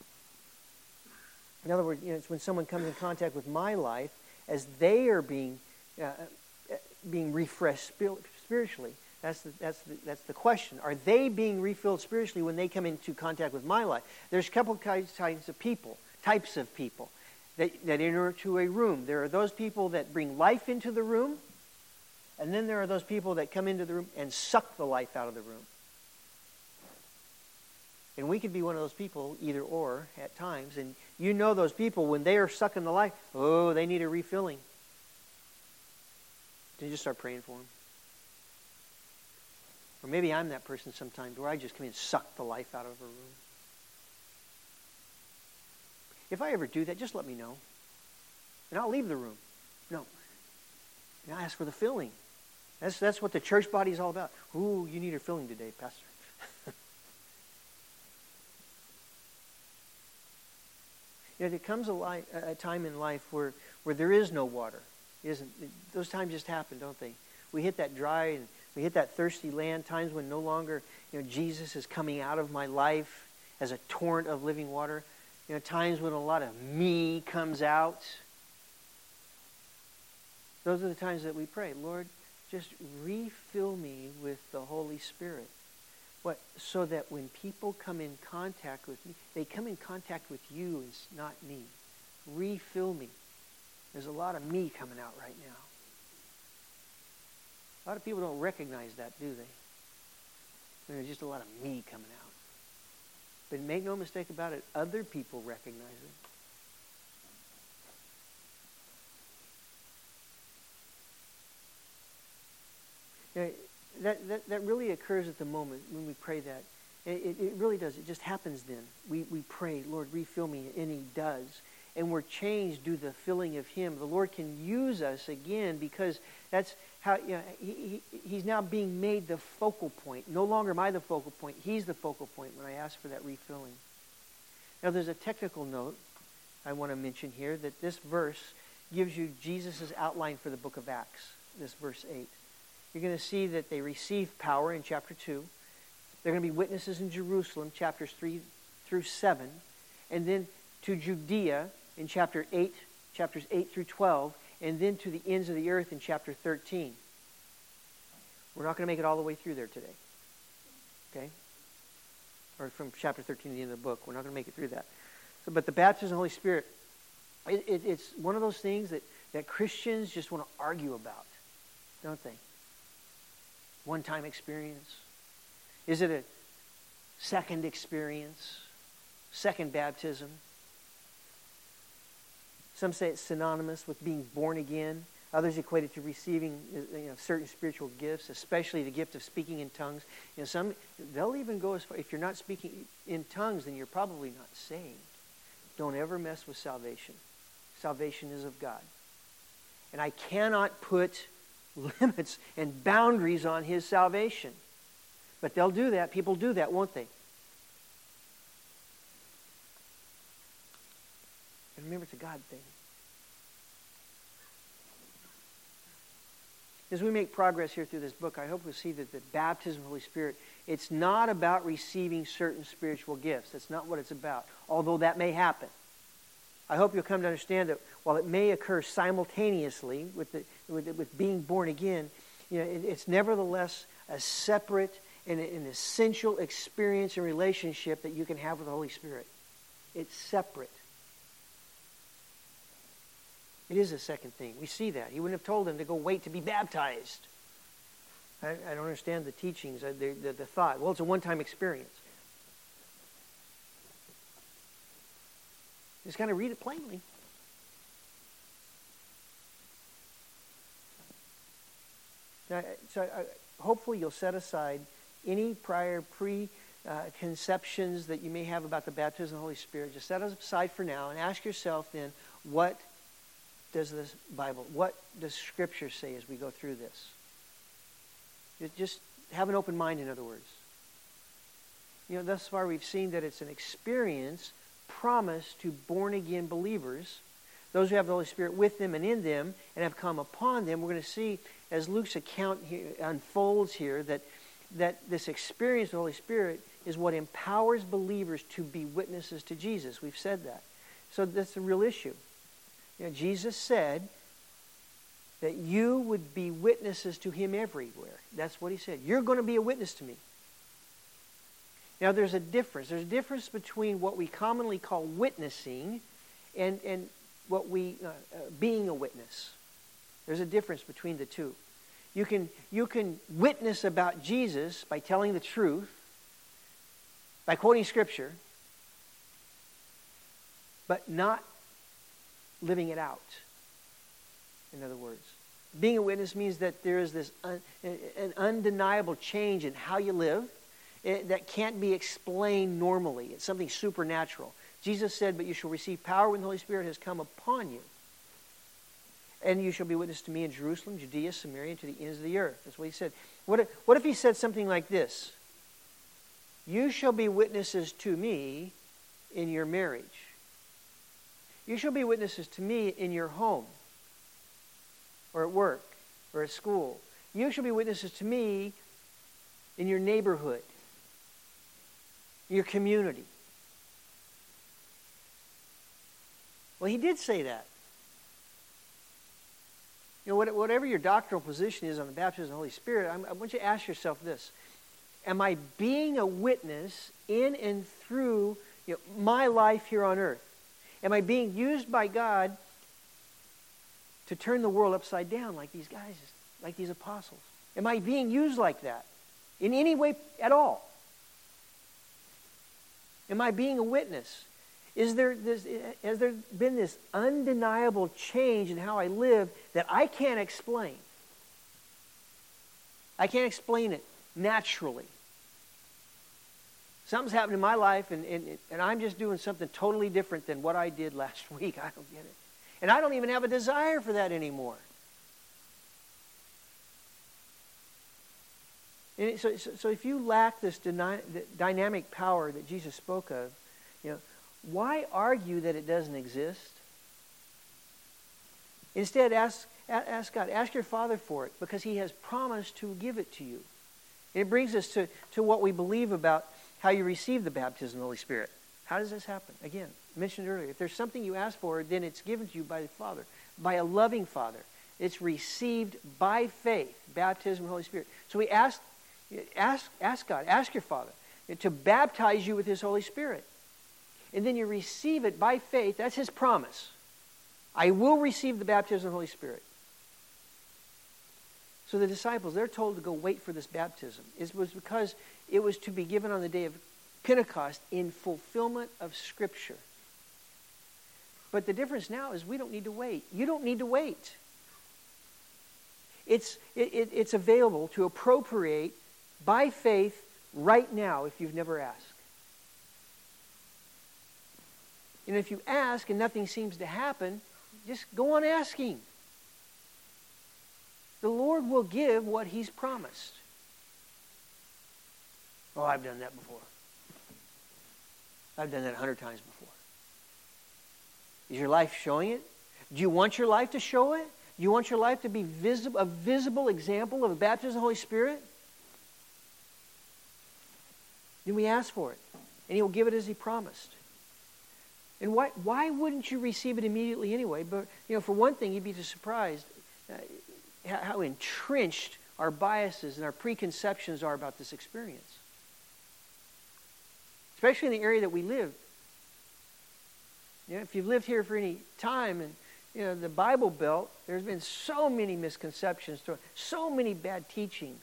In other words, you know, it's when someone comes in contact with my life, as they are being uh, being refreshed spiritually. That's the, that's, the, that's the question. Are they being refilled spiritually when they come into contact with my life? There's a couple of types of people, types of people that, that enter into a room. There are those people that bring life into the room, and then there are those people that come into the room and suck the life out of the room. And we could be one of those people, either or, at times. And you know those people, when they are sucking the life, oh, they need a refilling. Then you just start praying for them. Or maybe I'm that person sometimes where I just come in and suck the life out of a room. If I ever do that, just let me know. And I'll leave the room. No. And I ask for the filling. That's, that's what the church body is all about. Ooh, you need a filling today, Pastor. You know, there comes a, li- a time in life where, where there is no water. Isn't those times just happen, don't they? We hit that dry and we hit that thirsty land, times when no longer, you know, Jesus is coming out of my life as a torrent of living water. You know, times when a lot of me comes out. Those are the times that we pray, Lord, just refill me with the Holy Spirit. What? So that when people come in contact with me, they come in contact with you and not me. Refill me. There's a lot of me coming out right now. A lot of people don't recognize that, do they? There's just a lot of me coming out. But make no mistake about it, other people recognize it. You know, that, that, that really occurs at the moment when we pray that. It, it really does. It just happens then. We, we pray, Lord, refill me, and He does. And we're changed due to the filling of Him. The Lord can use us again because that's how, you know, he, he, He's now being made the focal point. No longer am I the focal point. He's the focal point when I ask for that refilling. Now, there's a technical note I want to mention here, that this verse gives you Jesus' outline for the book of Acts, this verse eight. You're going to see that they receive power in chapter two. They're going to be witnesses in Jerusalem, chapters three through seven. And then to Judea in chapter eight, chapters eight through twelve. And then to the ends of the earth in chapter thirteen. We're not going to make it all the way through there today. Okay? Or from chapter thirteen to the end of the book. We're not going to make it through that. So, but the baptism of the Holy Spirit, it, it, it's one of those things that, that Christians just want to argue about, don't they? One-time experience. Is it a second experience? Second baptism? Some say it's synonymous with being born again. Others equate it to receiving, you know, certain spiritual gifts, especially the gift of speaking in tongues. You know, some they'll even go as far, if you're not speaking in tongues, then you're probably not saved. Don't ever mess with salvation. Salvation is of God. And I cannot put limits and boundaries on His salvation. But they'll do that. People do that, won't they? And remember, it's a God thing. As we make progress here through this book, I hope we'll see that the baptism of the Holy Spirit, it's not about receiving certain spiritual gifts. That's not what it's about, although that may happen. I hope you'll come to understand that while it may occur simultaneously with, the, with, the, with being born again, you know, it, it's nevertheless a separate and an essential experience and relationship that you can have with the Holy Spirit. It's separate. It is a second thing. We see that. He wouldn't have told them to go wait to be baptized. I, I don't understand the teachings, the, the, the thought. Well, it's a one-time experience. Just kind of read it plainly. Now, so I, hopefully you'll set aside any prior preconceptions that you may have about the baptism of the Holy Spirit. Just set it aside for now and ask yourself then, what does this Bible, what does Scripture say as we go through this? Just have an open mind, in other words. You know, thus far we've seen that it's an experience promised to born-again believers, those who have the Holy Spirit with them and in them and have come upon them. We're going to see, as Luke's account here unfolds here, that, that this experience of the Holy Spirit is what empowers believers to be witnesses to Jesus. We've said that. So that's the real issue. You know, Jesus said that you would be witnesses to Him everywhere. That's what He said. You're going to be a witness to me. Now, there's a difference. There's a difference between what we commonly call witnessing and, and what we, uh, uh, being a witness. There's a difference between the two. You can, you can witness about Jesus by telling the truth, by quoting Scripture, but not living it out. In other words, being a witness means that there is this un, an undeniable change in how you live it, that can't be explained normally. It's something supernatural. Jesus said, "But you shall receive power when the Holy Spirit has come upon you. And you shall be witness to me in Jerusalem, Judea, Samaria, and to the ends of the earth." That's what He said. What if, what if He said something like this? "You shall be witnesses to me in your marriage. You shall be witnesses to me in your home, or at work, or at school. You shall be witnesses to me in your neighborhood, your community." Well, He did say that. You know, whatever your doctrinal position is on the baptism of the Holy Spirit, I want you to ask yourself this. Am I being a witness in and through, you know, my life here on earth? Am I being used by God to turn the world upside down like these guys, like these apostles? Am I being used like that in any way at all? Am I being a witness? Is there this, has there been this undeniable change in how I live that I can't explain? I can't explain it naturally. Something's happened in my life, and, and, and I'm just doing something totally different than what I did last week. I don't get it. And I don't even have a desire for that anymore. And so, so, so if you lack this dyna- dynamic power that Jesus spoke of, you know, why argue that it doesn't exist? Instead, ask, ask God, ask your Father for it, because He has promised to give it to you. And it brings us to, to what we believe about how you receive the baptism of the Holy Spirit. How does this happen? Again, I mentioned earlier, if there's something you ask for, then it's given to you by the Father, by a loving Father. It's received by faith, baptism of the Holy Spirit. So we ask, ask, ask God, ask your Father to baptize you with His Holy Spirit. And then you receive it by faith. That's His promise. I will receive the baptism of the Holy Spirit. So the disciples, they're told to go wait for this baptism. It was because it was to be given on the day of Pentecost in fulfillment of Scripture. But the difference now is we don't need to wait. You don't need to wait. It's, it, it, it's available to appropriate by faith right now if you've never asked. And if you ask and nothing seems to happen, just go on asking. The Lord will give what He's promised. Oh, I've done that before. I've done that a hundred times before. Is your life showing it? Do you want your life to show it? Do you want your life to be visible, a visible example of a baptism of the Holy Spirit? Then we ask for it, and He will give it as He promised. And why why wouldn't you receive it immediately anyway? But you know, for one thing, you'd be surprised uh, how entrenched our biases and our preconceptions are about this experience. Especially in the area that we live. You know, if you've lived here for any time, and you know the Bible Belt, there's been so many misconceptions, so many bad teachings.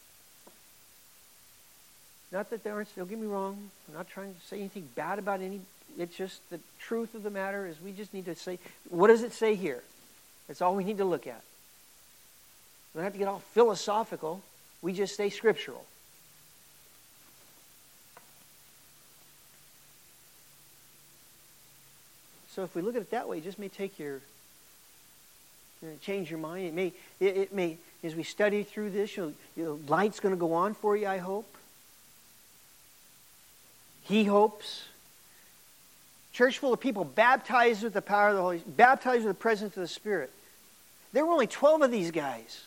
Not that there aren't, don't get me wrong, I'm not trying to say anything bad about any, it's just the truth of the matter is we just need to say, what does it say here? That's all we need to look at. We don't have to get all philosophical, we just stay scriptural. So if we look at it that way, it just may take your, you know, change your mind. It may, it, it may, as we study through this, you'll, you know, light's going to go on for you, I hope. He hopes. Church full of people baptized with the power of the Holy Spirit, baptized with the presence of the Spirit. There were only twelve of these guys.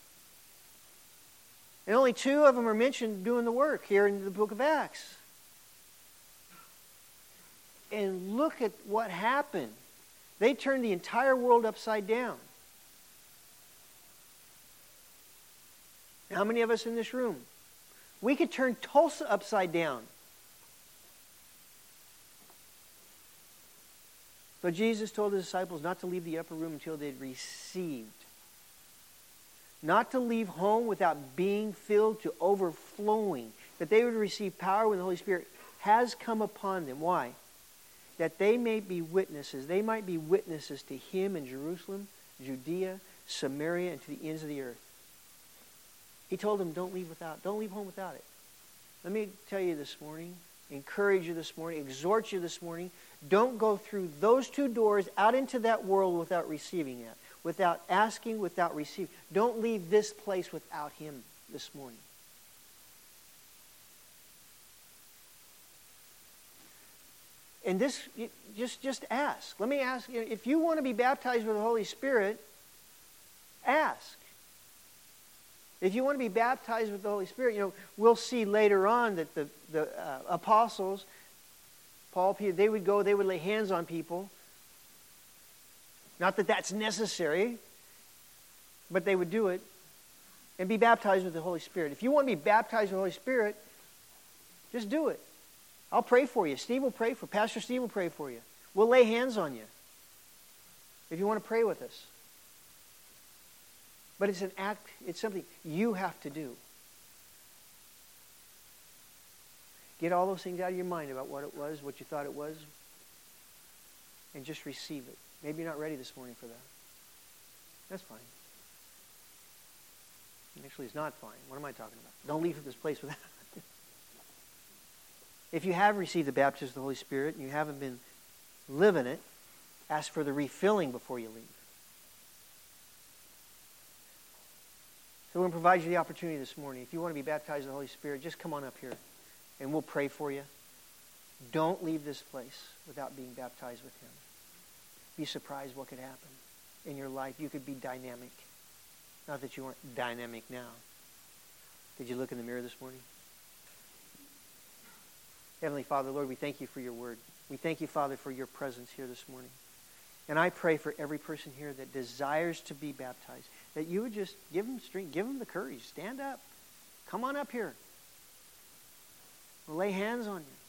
And only two of them are mentioned doing the work here in the book of Acts. And look at what happened. They turned the entire world upside down. How many of us in this room? We could turn Tulsa upside down. But Jesus told His disciples not to leave the upper room until they'd received. Not to leave home without being filled to overflowing. That they would receive power when the Holy Spirit has come upon them. Why? That they may be witnesses. They might be witnesses to Him in Jerusalem, Judea, Samaria, and to the ends of the earth. He told them, don't leave without, don't leave home without it. Let me tell you this morning, encourage you this morning, exhort you this morning, don't go through those two doors out into that world without receiving it, without asking, without receiving. Don't leave this place without Him this morning. And this, just, just ask. Let me ask, if you want to be baptized with the Holy Spirit, ask. If you want to be baptized with the Holy Spirit, you know, we'll see later on that the, the uh, apostles, Paul, Peter, they would go, they would lay hands on people. Not that that's necessary, but they would do it and be baptized with the Holy Spirit. If you want to be baptized with the Holy Spirit, just do it. I'll pray for you. Steve will pray for you. Pastor Steve will pray for you. We'll lay hands on you if you want to pray with us. But it's an act, it's something you have to do. Get all those things out of your mind about what it was, what you thought it was, and just receive it. Maybe you're not ready this morning for that. That's fine. Actually, it's not fine. What am I talking about? Don't leave this place without it. If you have received the baptism of the Holy Spirit and you haven't been living it, ask for the refilling before you leave. So we're going to provide you the opportunity this morning. If you want to be baptized in the Holy Spirit, just come on up here and we'll pray for you. Don't leave this place without being baptized with Him. Be surprised what could happen in your life. You could be dynamic. Not that you aren't dynamic now. Did you look in the mirror this morning? Heavenly Father, Lord, we thank you for your word. We thank you, Father, for your presence here this morning. And I pray for every person here that desires to be baptized, that you would just give them strength, give them the courage. Stand up. Come on up here. We'll lay hands on you.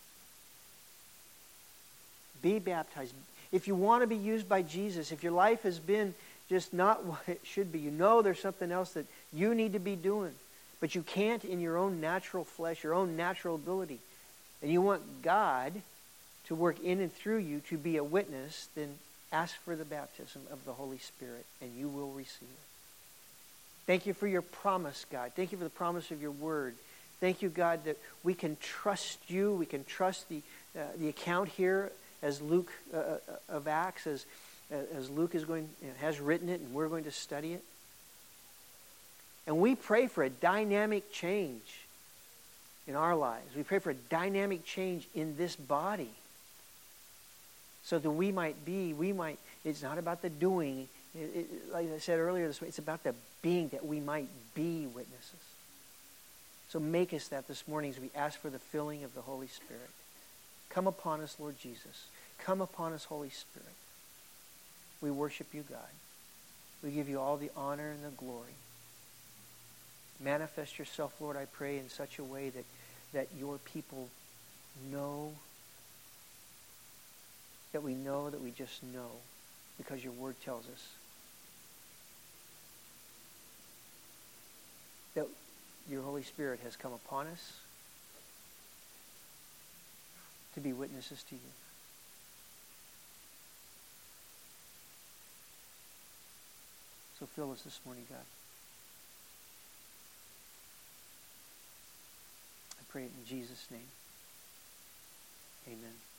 Be baptized. If you want to be used by Jesus, if your life has been just not what it should be, you know there's something else that you need to be doing, but you can't in your own natural flesh, your own natural ability, and you want God to work in and through you to be a witness, then ask for the baptism of the Holy Spirit, and you will receive it. Thank you for your promise, God. Thank you for the promise of your word. Thank you, God, that we can trust you. We can trust the uh, the account here as Luke uh, of Acts, as as Luke is going, you know, has written it, and we're going to study it. And we pray for a dynamic change in our lives. We pray for a dynamic change in this body, so that we might be, we might, it's not about the doing. It, it, like I said earlier this way, it's about the being, that we might be witnesses. So make us that this morning as we ask for the filling of the Holy Spirit. Come upon us, Lord Jesus. Come upon us, Holy Spirit. We worship you, God. We give you all the honor and the glory. Manifest yourself, Lord, I pray, in such a way that, that your people know, that we know that we just know, because your word tells us that your Holy Spirit has come upon us to be witnesses to you. So fill us this morning, God. I pray it in Jesus' name. Amen.